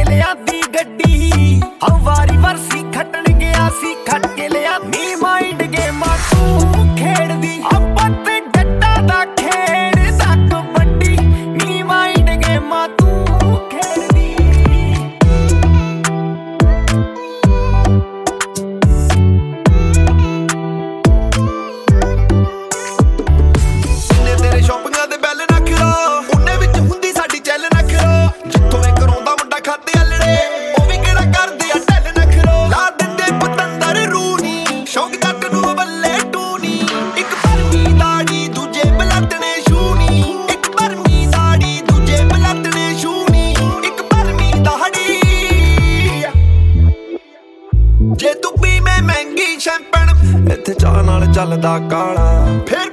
ਲਿਆਂਦੀ ਗੱਡੀ ਵਾਰੀ ਵਰਸੀ ਖੱਟਣ ਗਿਆ ਸੀ ਖੱਟ ਕੇ ਲਿਆਂਦੀ ਮਾਈਂਡ ਗੇਮਾਂ ਤੂੰ ਖੇਡਦੀ ਆਪਾਂ ਤੇ ਜੱਟਾਂ ਦਾ ਖੇਡਦਾ ਕਬੱਡੀ ਨੀ ਮਾਈਂਡ ਗੇਮਾਂ ਤੂੰ ਖੇਡਦੀ ਜਿੰਨੇ ਤੇਰੇ ਸ਼ੌਪਿੰਗਾਂ ਦੇ ਬੈਲ ਨਾ ਖਿਰਾ ਉਹਨੇ ਵਿੱਚ ਹੁੰਦੀ ਸਾਡੀ ਚੱਲ ਨਾ ਖਿਰਾ ਜਿੱਥੋਂ ਇੱਕ ਰੋਂਦਾ ਮੁੰਡਾ ਖਾਤੇ ਅਲੜੇ ਉਹ ਵੀ ਕਿਹੜਾ ਕਰਦੇ ਆ ਟੈਲ ਨਾ ਖਿਰਾ ਲਾ ਦਿੰਦੇ ਪਤੰਦਰ ਰੂਨੀ ਸ਼ੌਕ ਜੱਟ ਨੂੰ ਬੱਲੇ ਟੂਨੀ ਇੱਕ ਪਰਮੀ ਦਾੜੀ ਦੂਜੇ ਬਲੱਟਣੇ ਸ਼ੂਨੀ ਇੱਕ ਪਰਮੀ ਦਾੜੀ ਦੂਜੇ ਬਲੱਟਣੇ ਸ਼ੂਨੀ ਇੱਕ ਪਰਮੀ ਦਾੜੀ ਜੇ ਤੂੰ ਪੀਵੇਂ ਮਹਿੰਗੀ ਸ਼ੈਂਪਨ ਇੱਥੇ ਚਾਹ ਨਾਲ ਚੱਲਦਾ ਕਾਲਾ